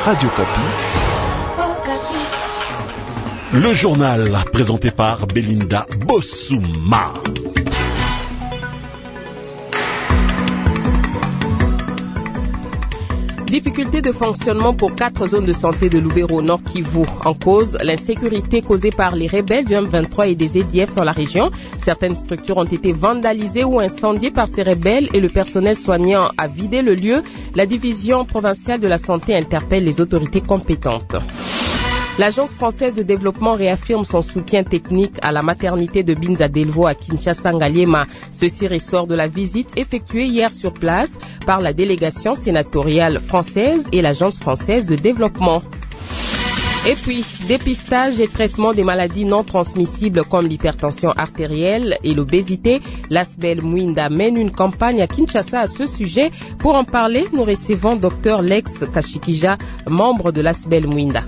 Radio Kapi. Le journal présenté par Belinda Bossouma. Difficultés de fonctionnement pour 4 zones de santé de Lubero, Nord Kivu. En cause, l'insécurité causée par les rebelles du M23 et des EDF dans la région. Certaines structures ont été vandalisées ou incendiées par ces rebelles et le personnel soignant a vidé le lieu. La division provinciale de la santé interpelle les autorités compétentes. L'Agence française de développement réaffirme son soutien technique à la maternité de Binza Delvaux à Kinshasa-Ngaliema. Ceci ressort de la visite effectuée hier sur place par la délégation sénatoriale française et l'Agence française de développement. Et puis, dépistage et traitement des maladies non transmissibles comme l'hypertension artérielle et l'obésité. L'Asbel Mwinda mène une campagne à Kinshasa à ce sujet. Pour en parler, nous recevons Dr Lex Kashikija, membre de l'Asbel Mwinda.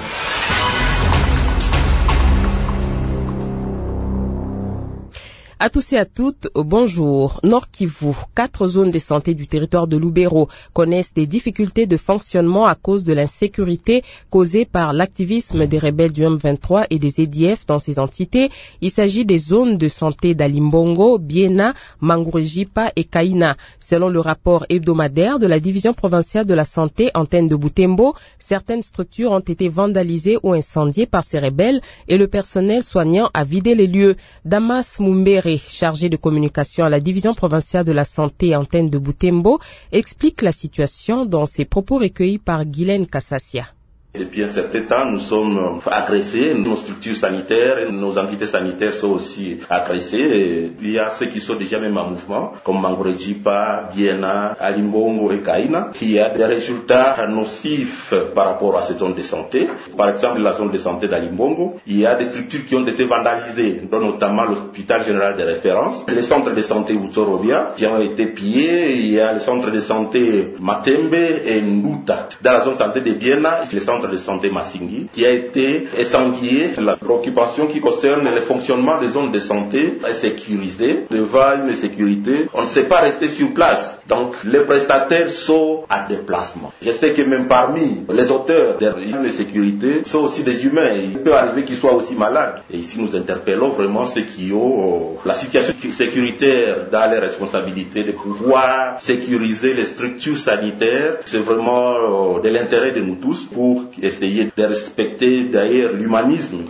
À tous et à toutes, bonjour. Nord Kivu, 4 zones de santé du territoire de Lubero connaissent des difficultés de fonctionnement à cause de l'insécurité causée par l'activisme des rebelles du M23 et des EDF dans ces entités. Il s'agit des zones de santé d'Alimbongo, Biena, Mangurejipa et Kaina. Selon le rapport hebdomadaire de la division provinciale de la santé antenne de Butembo, certaines structures ont été vandalisées ou incendiées par ces rebelles et le personnel soignant a vidé les lieux. Damas Mumbere, chargé de communication à la division provinciale de la santé antenne de Butembo, explique la situation dans ses propos recueillis par Guylaine Kassassia. Depuis un certain temps, nous sommes agressés, nos structures sanitaires, nos entités sanitaires sont aussi agressées. Il y a ceux qui sont déjà même en mouvement, comme Mangurejipa, Biena, Alimbongo et Kaina. Il y a des résultats nocifs par rapport à ces zones de santé. Par exemple, la zone de santé d'Alimbongo, il y a des structures qui ont été vandalisées, dont notamment l'hôpital général de référence, les centres de santé Utorobia qui ont été pillés. Il y a les centres de santé Matembe et Nduta. Dans la zone de santé de Biena, les centres de santé Massingi, qui a été incendié. La préoccupation qui concerne le fonctionnement des zones de santé est sécurisée. Devant une sécurité, on ne sait pas rester sur place. Donc, les prestataires sont à déplacement. Je sais que même parmi les auteurs des régimes de sécurité sont aussi des humains. Il peut arriver qu'ils soient aussi malades. Et ici, nous interpellons vraiment ceux qui ont la situation sécuritaire dans les responsabilités de pouvoir sécuriser les structures sanitaires. C'est vraiment de l'intérêt de nous tous pour essayer de respecter d'ailleurs l'humanisme.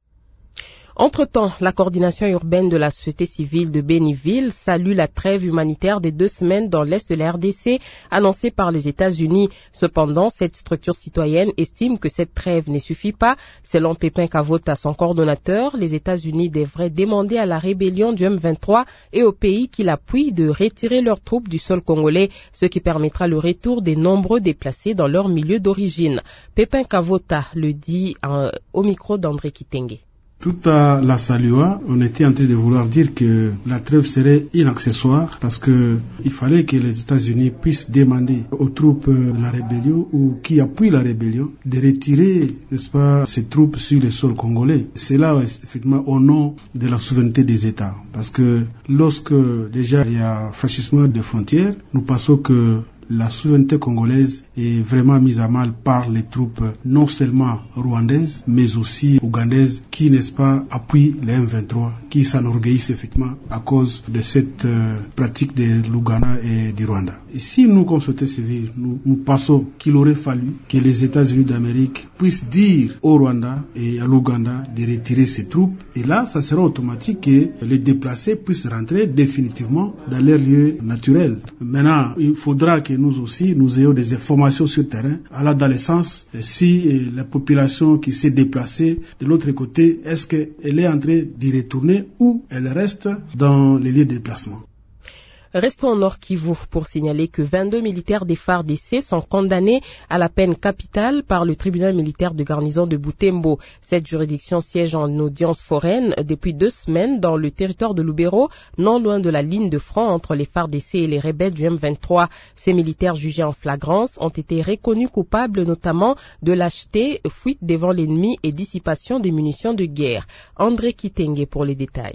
Entre-temps, la coordination urbaine de la société civile de Béniville salue la trêve humanitaire des 2 semaines dans l'est de la RDC annoncée par les États-Unis. Cependant, cette structure citoyenne estime que cette trêve ne suffit pas. Selon Pépin Kavota, son coordonnateur, les États-Unis devraient demander à la rébellion du M23 et aux pays qui l'appuient de retirer leurs troupes du sol congolais, ce qui permettra le retour des nombreux déplacés dans leur milieu d'origine. Pépin Kavota le dit au micro d'André Kitenge. Tout à la Salua, on était en train de vouloir dire que la trêve serait inaccessoire parce que il fallait que les États-Unis puissent demander aux troupes de la rébellion ou qui appuient la rébellion de retirer, n'est-ce pas, ces troupes sur le sol congolais. C'est là, effectivement, au nom de la souveraineté des États. Parce que lorsque déjà il y a franchissement des frontières, nous pensons que la souveraineté congolaise est vraiment mise à mal par les troupes non seulement rwandaises, mais aussi ougandaises qui, n'est-ce pas, appuient les M23, qui s'enorgueillissent effectivement à cause de cette pratique de l'Ouganda et du Rwanda. Et si nous, comme société civile, nous pensons qu'il aurait fallu que les États-Unis d'Amérique puissent dire au Rwanda et à l'Ouganda de retirer ces troupes, et là, ça sera automatique que les déplacés puissent rentrer définitivement dans leur lieu naturel. Maintenant, il faudra que nous aussi, nous ayons des informations sur le terrain, allant dans le sens si la population qui s'est déplacée de l'autre côté, est-ce qu'elle est en train d'y retourner ou elle reste dans les lieux de déplacement. Restons au Nord Kivu pour signaler que 22 militaires des FARDC sont condamnés à la peine capitale par le tribunal militaire de garnison de Butembo. Cette juridiction siège en audience foraine depuis 2 semaines dans le territoire de Lubero, non loin de la ligne de front entre les FARDC et les rebelles du M23. Ces militaires jugés en flagrance ont été reconnus coupables notamment de lâcheté, fuite devant l'ennemi et dissipation des munitions de guerre. André Kitenge pour les détails.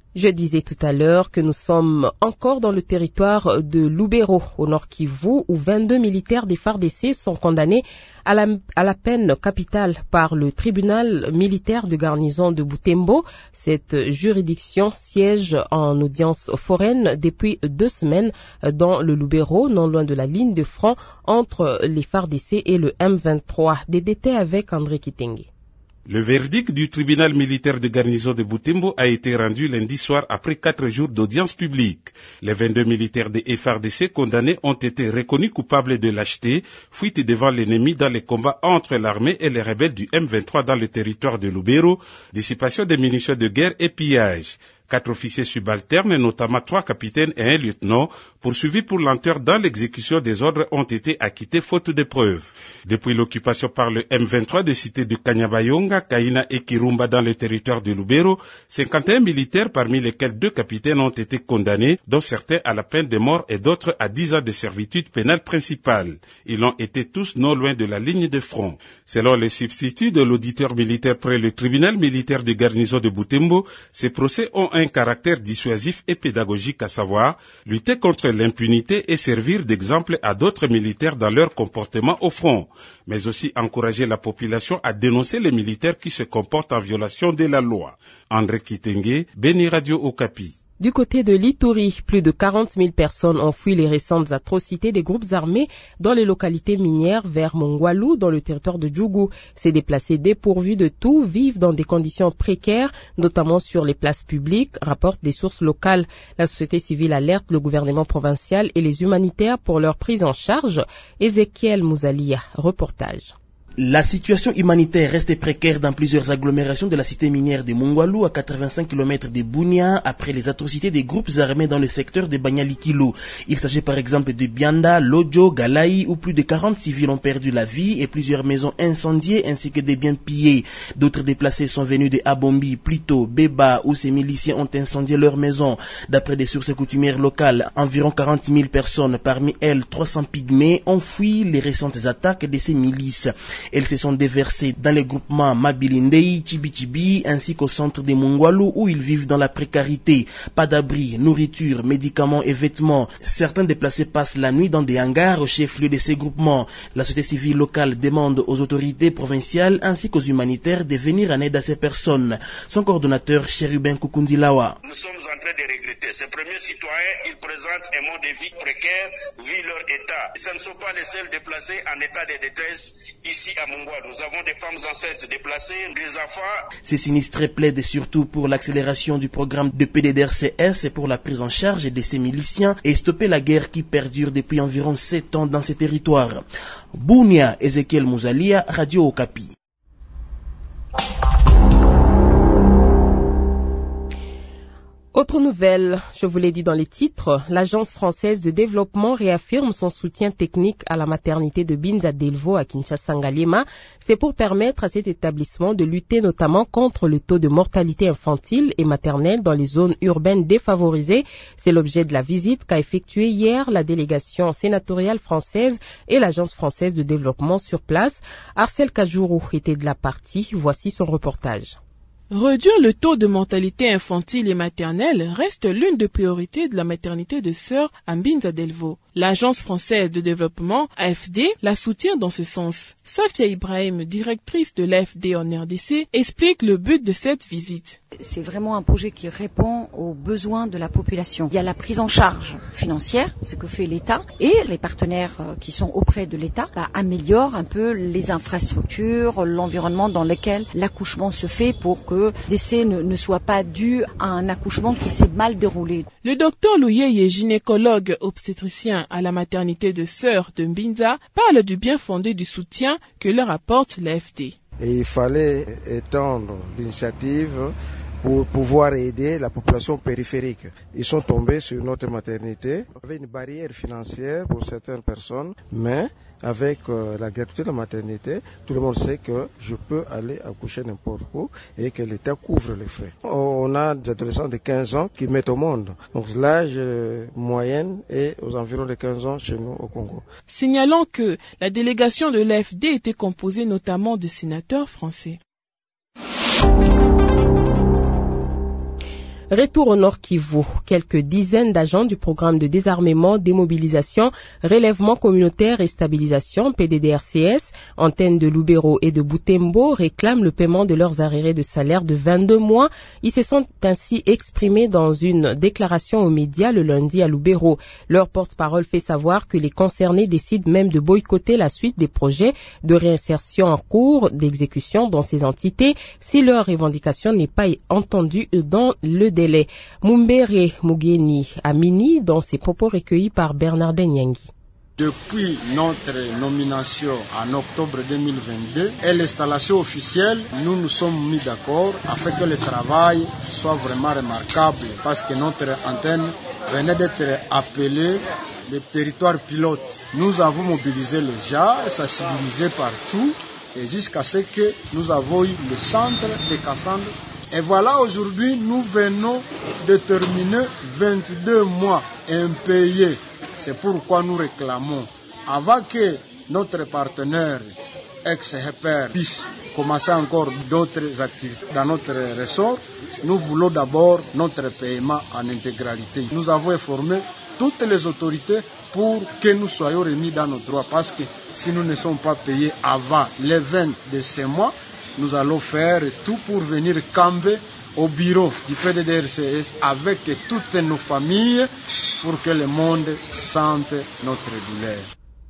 Je disais tout à l'heure que nous sommes encore dans le territoire de Lubero, au Nord Kivu, où 22 militaires des FARDC sont condamnés à la peine capitale par le tribunal militaire de garnison de Butembo. Cette juridiction siège en audience foraine depuis 2 semaines dans le Lubero, non loin de la ligne de front entre les FARDC et le M23. Des détails avec André Kitenge. Le verdict du tribunal militaire de garnison de Butembo a été rendu lundi soir après 4 jours d'audience publique. Les 22 militaires des FARDC condamnés ont été reconnus coupables de lâcheté, fuite devant l'ennemi dans les combats entre l'armée et les rebelles du M23 dans le territoire de Lubero, dissipation des munitions de guerre et pillage. 4 officiers subalternes, notamment 3 capitaines et un lieutenant, poursuivis pour lenteur dans l'exécution des ordres, ont été acquittés faute de preuves. Depuis l'occupation par le M23 de cités de Kanyabayonga, Kaina et Kirumba dans le territoire de Lubero, 51 militaires, parmi lesquels 2 capitaines, ont été condamnés, dont certains à la peine de mort et d'autres à 10 ans de servitude pénale principale. Ils ont été tous non loin de la ligne de front. Selon le substitut de l'auditeur militaire près le tribunal militaire de garnison de Butembo, ces procès ont un caractère dissuasif et pédagogique, à savoir lutter contre l'impunité et servir d'exemple à d'autres militaires dans leur comportement au front, mais aussi encourager la population à dénoncer les militaires qui se comportent en violation de la loi. André Kitenge, Beni Radio Okapi. Du côté de l'Ituri, plus de 40 000 personnes ont fui les récentes atrocités des groupes armés dans les localités minières vers Mongwalu, dans le territoire de Djougou. Ces déplacés dépourvus de tout vivent dans des conditions précaires, notamment sur les places publiques, rapportent des sources locales. La société civile alerte le gouvernement provincial et les humanitaires pour leur prise en charge. Ézéchiel Mouzalia, reportage. La situation humanitaire reste précaire dans plusieurs agglomérations de la cité minière de Mongwalu, à 85 km de Bunia, après les atrocités des groupes armés dans le secteur de Banyalikilo. Il s'agit par exemple de Bianda, Lodjo, Galaï, où plus de 40 civils ont perdu la vie et plusieurs maisons incendiées ainsi que des biens pillés. D'autres déplacés sont venus de Abombi, Plito, Beba, où ces miliciens ont incendié leurs maisons. D'après des sources coutumières locales, environ 40 000 personnes, parmi elles 300 pygmées, ont fui les récentes attaques de ces milices. Elles se sont déversées dans les groupements Mabilindei, Chibi-Chibi, ainsi qu'au centre de Mongwalu, où ils vivent dans la précarité. Pas d'abri, nourriture, médicaments et vêtements. Certains déplacés passent la nuit dans des hangars au chef-lieu de ces groupements. La société civile locale demande aux autorités provinciales ainsi qu'aux humanitaires de venir en aide à ces personnes. Son coordonnateur, Chérubin Kukundilawa. Nous sommes en train de regretter. Ces premiers citoyens, ils présentent un mode de vie précaire vu leur état. Ce ne sont pas les seuls déplacés en état de détresse ici à Mongwalu. Nous avons des femmes enceintes déplacées, des enfants. Ces sinistrés plaident surtout pour l'accélération du programme de PDDRCS et pour la prise en charge de ces miliciens et stopper la guerre qui perdure depuis environ 7 ans dans ces territoires. Bunia, Ézéchiel Mouzalia, Radio Okapi. Autre nouvelle, je vous l'ai dit dans les titres, l'Agence française de développement réaffirme son soutien technique à la maternité de Binza Delvaux à Kinshasa-Ngalema. C'est pour permettre à cet établissement de lutter notamment contre le taux de mortalité infantile et maternelle dans les zones urbaines défavorisées. C'est l'objet de la visite qu'a effectuée hier la délégation sénatoriale française et l'Agence française de développement sur place. Arcel Kajourou était de la partie, voici son reportage. Réduire le taux de mortalité infantile et maternelle reste l'une des priorités de la maternité de Sœur à Binza Delvaux. L'Agence française de développement, AFD, la soutient dans ce sens. Safia Ibrahim, directrice de l'AFD en RDC, explique le but de cette visite. C'est vraiment un projet qui répond aux besoins de la population. Il y a la prise en charge financière, ce que fait l'État, et les partenaires qui sont auprès de l'État améliorent un peu les infrastructures, l'environnement dans lequel l'accouchement se fait pour que le décès ne soit pas dû à un accouchement qui s'est mal déroulé. Le docteur Louyeye, gynécologue obstétricien à la maternité de Sœur de Mbinza, parle du bien fondé du soutien que leur apporte l'AFD. Et il fallait étendre l'initiative pour pouvoir aider la population périphérique. Ils sont tombés sur notre maternité. Il y avait une barrière financière pour certaines personnes, mais avec la gratuité de la maternité, tout le monde sait que je peux aller accoucher n'importe où et que l'État couvre les frais. On a des adolescents de 15 ans qui mettent au monde. Donc l'âge moyen est aux environs de 15 ans chez nous au Congo. Signalons que la délégation de l'AFD était composée notamment de sénateurs français. Retour au Nord Kivu. Quelques dizaines d'agents du programme de désarmement, démobilisation, relèvement communautaire et stabilisation PDDRCS, antennes de Lubero et de Butembo, réclament le paiement de leurs arriérés de salaire de 22 mois. Ils se sont ainsi exprimés dans une déclaration aux médias le lundi à Lubero. Leur porte-parole fait savoir que les concernés décident même de boycotter la suite des projets de réinsertion en cours d'exécution dans ces entités si leur revendication n'est pas entendue dans le délai. Mumbere Mugeni Amini dans ses propos recueillis par Bernardin Nyangi. Depuis notre nomination en octobre 2022 et l'installation officielle, nous nous sommes mis d'accord afin que le travail soit vraiment remarquable parce que notre antenne venait d'être appelée le territoire pilote. Nous avons mobilisé les gens, sensibilisé partout et jusqu'à ce que nous avons eu le centre de Cassandre. Et voilà, aujourd'hui, nous venons de terminer 22 mois impayés. C'est pourquoi nous réclamons, avant que notre partenaire ex-HEPER puisse commencer encore d'autres activités dans notre ressort, nous voulons d'abord notre paiement en intégralité. Nous avons informé toutes les autorités pour que nous soyons remis dans nos droits, parce que si nous ne sommes pas payés avant les 20 de ce mois, nous allons faire tout pour venir camper au bureau du PDDRCS avec toutes nos familles pour que le monde sente notre douleur.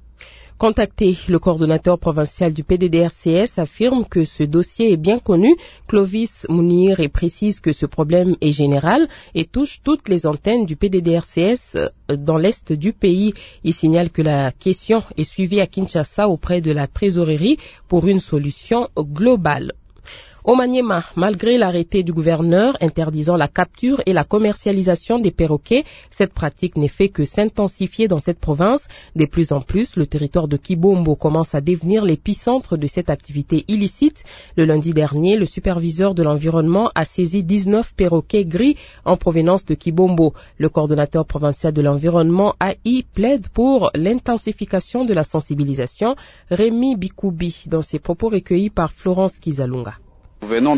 Contacté, le coordonnateur provincial du PDDRCS affirme que ce dossier est bien connu. Clovis Mounir et précise que ce problème est général et touche toutes les antennes du PDDRCS dans l'est du pays. Il signale que la question est suivie à Kinshasa auprès de la trésorerie pour une solution globale. Au Maniema, malgré l'arrêté du gouverneur interdisant la capture et la commercialisation des perroquets, cette pratique n'est fait que s'intensifier dans cette province. De plus en plus, le territoire de Kibombo commence à devenir l'épicentre de cette activité illicite. Le lundi dernier, le superviseur de l'environnement a saisi 19 perroquets gris en provenance de Kibombo. Le coordonnateur provincial de l'environnement AI plaide pour l'intensification de la sensibilisation. Rémi Bikoubi dans ses propos recueillis par Florence Kizalunga. Nous venons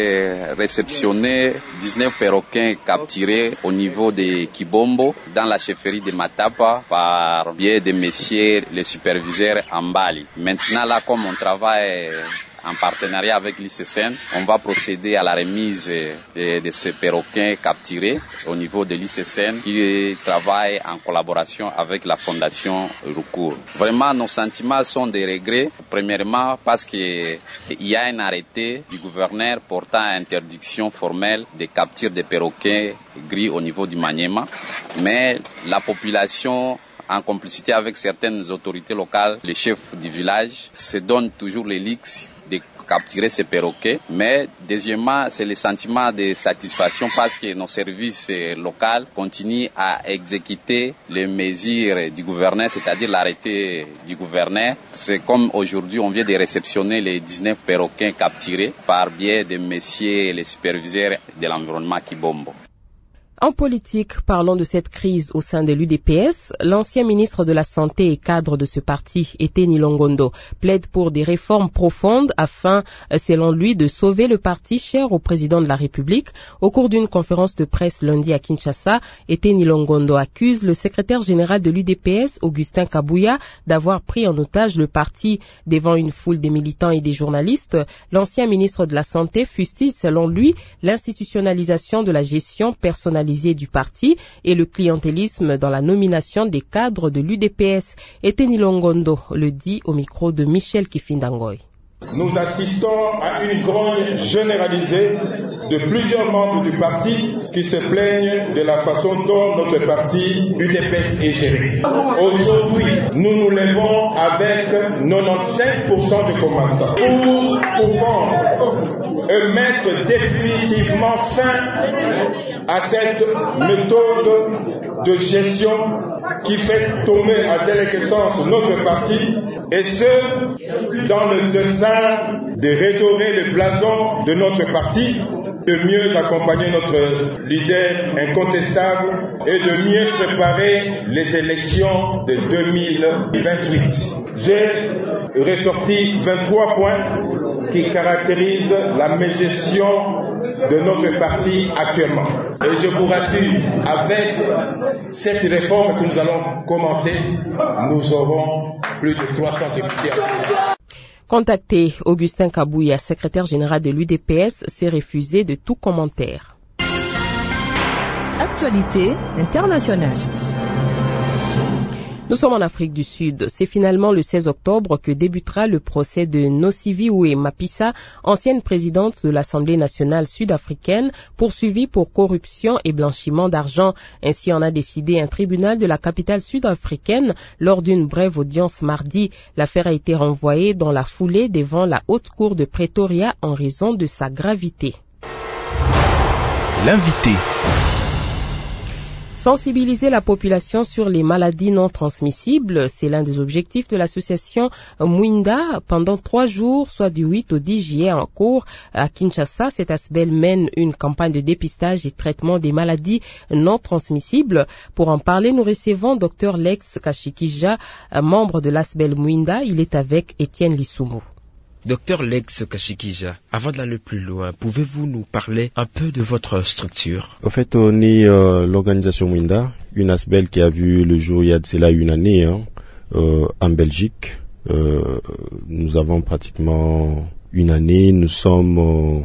de réceptionner 19 perroquets capturés au niveau de Kibombo dans la chefferie de Matapa par biais de messieurs les superviseurs Ambali. Maintenant là, comme on travaille en partenariat avec l'ICCN, on va procéder à la remise de ces perroquets capturés au niveau de l'ICCN qui travaille en collaboration avec la Fondation Rucour. Vraiment, nos sentiments sont des regrets. Premièrement, parce qu'il y a un arrêté du gouverneur portant interdiction formelle de capture des perroquets gris au niveau du Maniema. Mais la population, en complicité avec certaines autorités locales, les chefs du village, se donnent toujours les leaks de capturer ces perroquets. Mais deuxièmement, c'est le sentiment de satisfaction parce que nos services locaux continuent à exécuter les mesures du gouverneur, c'est-à-dire l'arrêté du gouverneur. C'est comme aujourd'hui, on vient de réceptionner les 19 perroquets capturés par biais de messieurs les superviseurs de l'environnement Kibombo. En politique, parlons de cette crise au sein de l'UDPS. L'ancien ministre de la Santé et cadre de ce parti, Eteni Longondo, plaide pour des réformes profondes afin, selon lui, de sauver le parti cher au président de la République. Au cours d'une conférence de presse lundi à Kinshasa, Eteni Longondo accuse le secrétaire général de l'UDPS, Augustin Kabouya, d'avoir pris en otage le parti devant une foule de militants et des journalistes. L'ancien ministre de la Santé fustige, selon lui, l'institutionnalisation de la gestion personnalisée du parti et le clientélisme dans la nomination des cadres de l'UDPS. Eteni Longondo le dit au micro de Michel Kifindangoy. Nous assistons à une grogne généralisée de plusieurs membres du parti qui se plaignent de la façon dont notre parti UDPS est géré. Aujourd'hui, nous nous levons avec 95% de combattants pour confondre et mettre définitivement fin à cette méthode de gestion qui fait tomber à déliquescence notre parti, et ce, dans le dessein de redorer le blason de notre parti, de mieux accompagner notre leader incontestable et de mieux préparer les élections de 2028. J'ai ressorti 23 points qui caractérise la mégestion de notre parti actuellement. Et je vous rassure, avec cette réforme que nous allons commencer, nous aurons plus de 300 députés. Contacté, Augustin Kabouya, secrétaire général de l'UDPS, s'est refusé de tout commentaire. Actualité internationale. Nous sommes en Afrique du Sud. C'est finalement le 16 octobre que débutera le procès de Nosiviwe Mapisa, ancienne présidente de l'Assemblée nationale sud-africaine, poursuivie pour corruption et blanchiment d'argent. Ainsi en a décidé un tribunal de la capitale sud-africaine lors d'une brève audience mardi. L'affaire a été renvoyée dans la foulée devant la haute cour de Pretoria en raison de sa gravité. L'invité. Sensibiliser la population sur les maladies non transmissibles, c'est l'un des objectifs de l'association Mwinda pendant 3 jours, soit du 8 au 10 juillet en cours à Kinshasa. Cet ASBEL mène une campagne de dépistage et traitement des maladies non transmissibles. Pour en parler, nous recevons Dr Lex Kashikija, membre de l'ASBEL Mwinda. Il est avec Étienne Lissoumo. Docteur Lex Kashikija, avant d'aller plus loin, pouvez-vous nous parler un peu de votre structure? En fait, on est l'organisation Mwinda, une ASBEL qui a vu le jour il y a de cela une année en Belgique. Nous avons pratiquement une année, nous sommes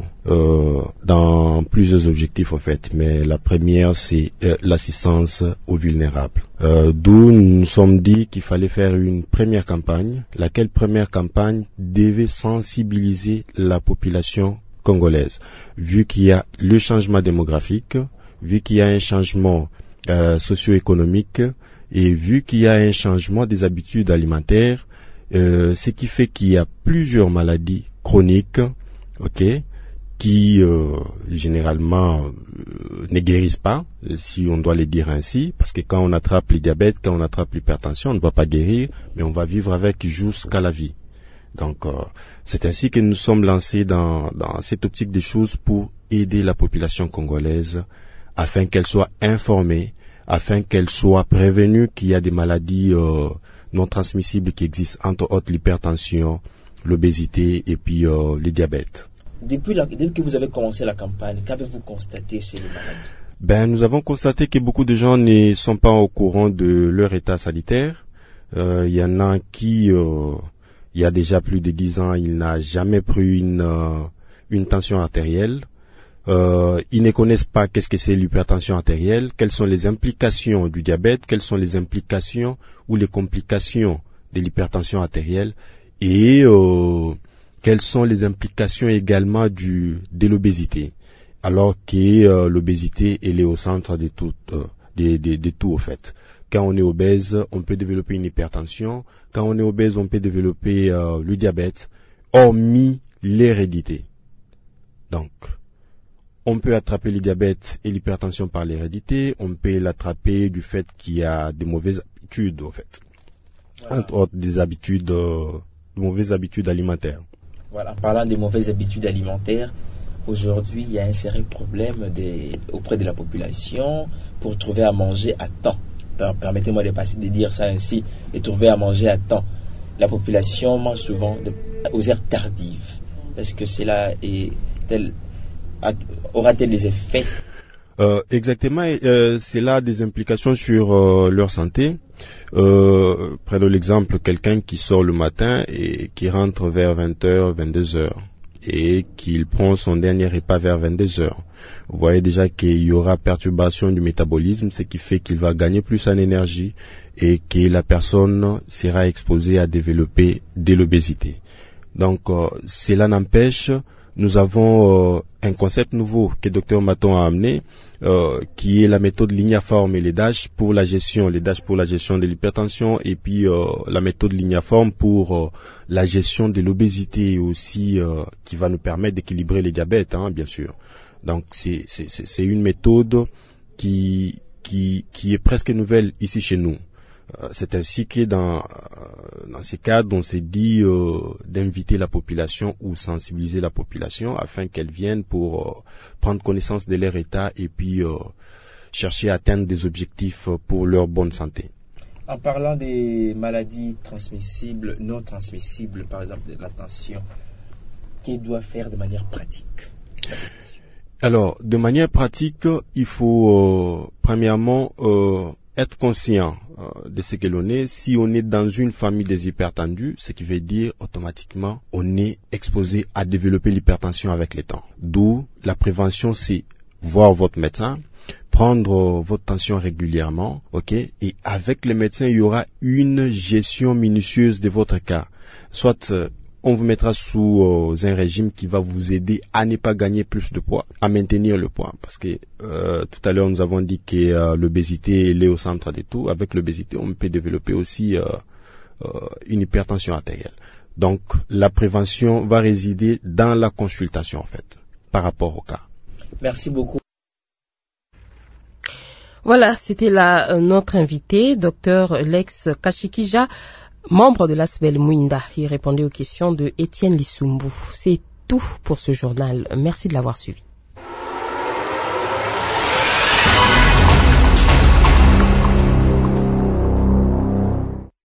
dans plusieurs objectifs en fait, mais la première c'est l'assistance aux vulnérables. D'où nous nous sommes dit qu'il fallait faire une première campagne, laquelle première campagne devait sensibiliser la population congolaise, vu qu'il y a le changement démographique, vu qu'il y a un changement socio-économique et vu qu'il y a un changement des habitudes alimentaires, ce qui fait qu'il y a plusieurs maladies chroniques, qui généralement ne guérissent pas, si on doit les dire ainsi, parce que quand on attrape le diabète, quand on attrape l'hypertension, on ne va pas guérir, mais on va vivre avec jusqu'à la vie. Donc c'est ainsi que nous sommes lancés dans cette optique des choses pour aider la population congolaise afin qu'elle soit informée, afin qu'elle soit prévenue qu'il y a des maladies non transmissibles qui existent, entre autres l'hypertension, l'obésité et puis le diabète. Depuis que vous avez commencé la campagne, qu'avez-vous constaté chez les malades? Nous avons constaté que beaucoup de gens ne sont pas au courant de leur état sanitaire. Il y en a qui, il y a déjà plus de 10 ans, il n'a jamais pris une tension artérielle. Ils ne connaissent pas qu'est-ce que c'est l'hypertension artérielle, quelles sont les implications du diabète, quelles sont les implications ou les complications de l'hypertension artérielle et quelles sont les implications également de l'obésité, alors que l'obésité elle est au centre de tout en fait. Quand on est obèse, on peut développer une hypertension. Quand on est obèse, on peut développer le diabète, hormis l'hérédité. Donc, on peut attraper le diabète et l'hypertension par l'hérédité. On peut l'attraper du fait qu'il y a des mauvaises habitudes, en fait. Voilà. Entre autres, de mauvaises habitudes alimentaires. Voilà, en parlant des mauvaises habitudes alimentaires, aujourd'hui, il y a un sérieux problème auprès de la population pour trouver à manger à temps. Permettez-moi de dire ça ainsi, de trouver à manger à temps. La population mange souvent aux heures tardives. Est-ce que cela aura-t-il des effets? Exactement, cela a des implications sur leur santé. Prenons l'exemple, quelqu'un qui sort le matin et qui rentre vers 20h, 22h et qu'il prend son dernier repas vers 22h. Vous voyez déjà qu'il y aura perturbation du métabolisme, ce qui fait qu'il va gagner plus en énergie et que la personne sera exposée à développer de l'obésité. Donc, cela n'empêche, nous avons un concept nouveau que Dr Maton a amené, qui est la méthode lignaforme et les DASH pour la gestion de l'hypertension et puis la méthode lignaforme pour la gestion de l'obésité aussi, qui va nous permettre d'équilibrer les diabètes, bien sûr. Donc c'est une méthode qui est presque nouvelle ici chez nous. C'est ainsi que dans ces cadres, on s'est dit d'inviter la population ou sensibiliser la population afin qu'elle vienne pour prendre connaissance de leur état et puis chercher à atteindre des objectifs pour leur bonne santé. En parlant des maladies transmissibles, non transmissibles, par exemple de la tension, qu'il doit faire de manière pratique? Alors, de manière pratique, il faut premièrement être conscient de ce que l'on est. Si on est dans une famille des hypertendus, ce qui veut dire automatiquement on est exposé à développer l'hypertension avec le temps. D'où la prévention, c'est voir votre médecin, prendre votre tension régulièrement, ok, et avec le médecin, il y aura une gestion minutieuse de votre cas. Soit on vous mettra sous un régime qui va vous aider à ne pas gagner plus de poids, à maintenir le poids. Parce que tout à l'heure, nous avons dit que l'obésité est au centre de tout. Avec l'obésité, on peut développer aussi une hypertension artérielle. Donc, la prévention va résider dans la consultation, en fait, par rapport au cas. Merci beaucoup. Voilà, c'était notre invité, Dr Lex Kashikija, membre de l'ASBEL Mwinda. Il répondait aux questions de Étienne Lissumbu. C'est tout pour ce journal. Merci de l'avoir suivi.